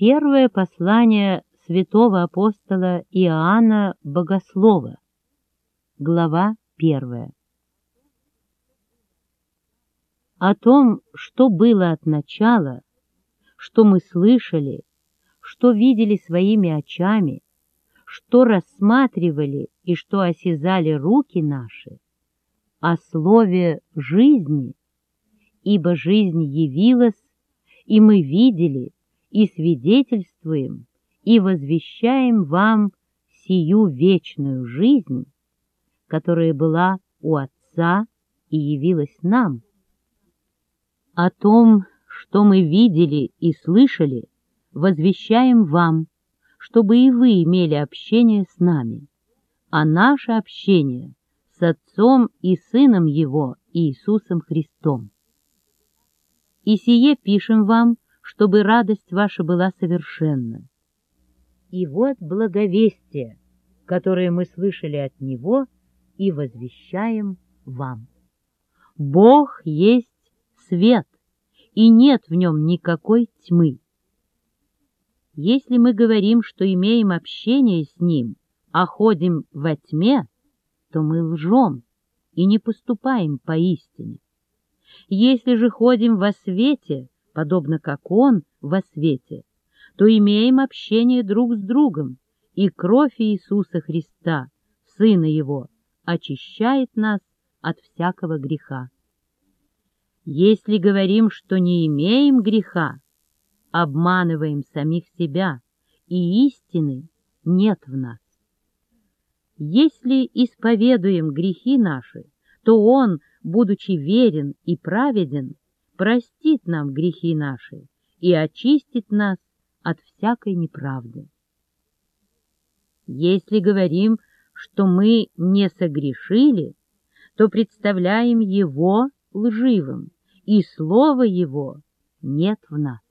Первое послание святого апостола Иоанна Богослова, глава 1. О том, что было от начала, что мы слышали, что видели своими очами, что рассматривали и что осязали руки наши, о слове жизни, ибо жизнь явилась, и мы видели, и свидетельствуем, и возвещаем вам сию вечную жизнь, которая была у Отца и явилась нам. О том, что мы видели и слышали, возвещаем вам, чтобы и вы имели общение с нами, а наше общение с Отцом и Сыном Его Иисусом Христом. И сие пишем вам, чтобы радость ваша была совершенна. И вот благовестие, которое мы слышали от Него и возвещаем вам. Бог есть свет, и нет в нем никакой тьмы. Если мы говорим, что имеем общение с Ним, а ходим во тьме, то мы лжем и не поступаем поистине. Если же ходим во свете, подобно как Он во свете, то имеем общение друг с другом, и кровь Иисуса Христа, Сына Его, очищает нас от всякого греха. Если говорим, что не имеем греха, обманываем самих себя, и истины нет в нас. Если исповедуем грехи наши, то Он, будучи верен и праведен, простит нам грехи наши и очистит нас от всякой неправды. Если говорим, что мы не согрешили, то представляем Его лживым, и Слова Его нет в нас.